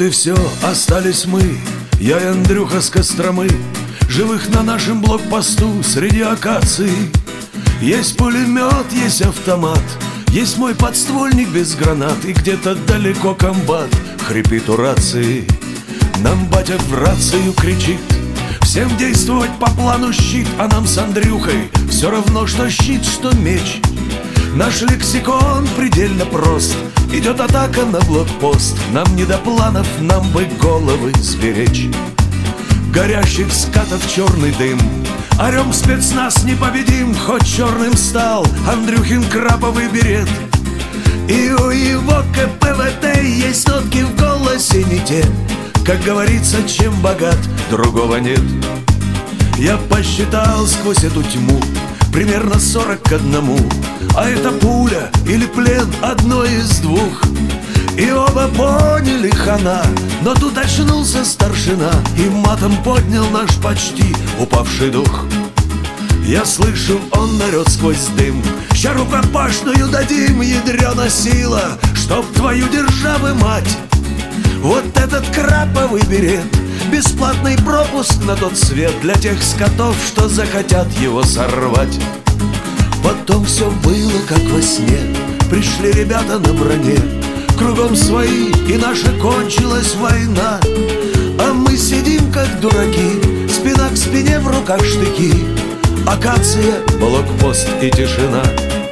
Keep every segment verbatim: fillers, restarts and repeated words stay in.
Вот и все, остались мы, я и Андрюха с Костромы, живых на нашем блокпосту среди акаций. Есть пулемет, есть автомат, есть мой подствольник без гранат, и где-то далеко комбат хрипит у рации. Нам батя в рацию кричит: всем действовать по плану щит. А нам с Андрюхой все равно, что щит, что меч. Наш лексикон предельно прост: идет атака на блокпост. Нам не до планов, нам бы головы сберечь. Горящих скатов черный дым, орем спецназ непобедим. Хоть черным стал Андрюхин краповый берет, и у его ка пэ вэ тэ есть нотки в голосе не те. Как говорится, чем богат, другого нет. Я посчитал сквозь эту тьму примерно сорок к одному, а это пуля или плен, одно из двух. И оба поняли хана, но тут очнулся старшина и матом поднял наш почти упавший дух. Я слышу, он орет сквозь дым: ща рукопашную дадим, ядрена сила, чтоб твою державы мать. Вот этот краповый берет, бесплатный пропуск на тот свет для тех скотов, что захотят его сорвать. Потом все было как во сне, пришли ребята на броне, кругом свои, и наша кончилась война. А мы сидим как дураки, спина к спине, в руках штыки, акация, блокпост и тишина.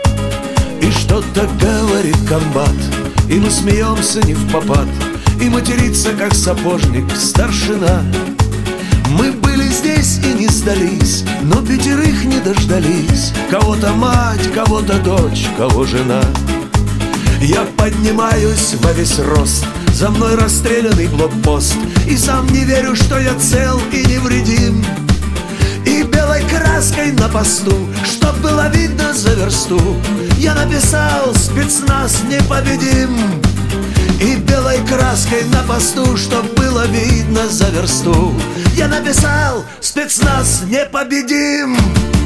И что-то говорит комбат, и мы смеемся не впопад, и матерится, как сапожник, старшина. Мы были здесь и не сдались, но пятерых не дождались. Кого-то мать, кого-то дочь, кого жена. Я поднимаюсь во весь рост, за мной расстрелянный блокпост, и сам не верю, что я цел и невредим. И белой краской на посту, чтоб было видно за версту, я написал: спецназ непобедим. И белой краской на посту, чтоб было видно за версту, я написал: спецназ непобедим.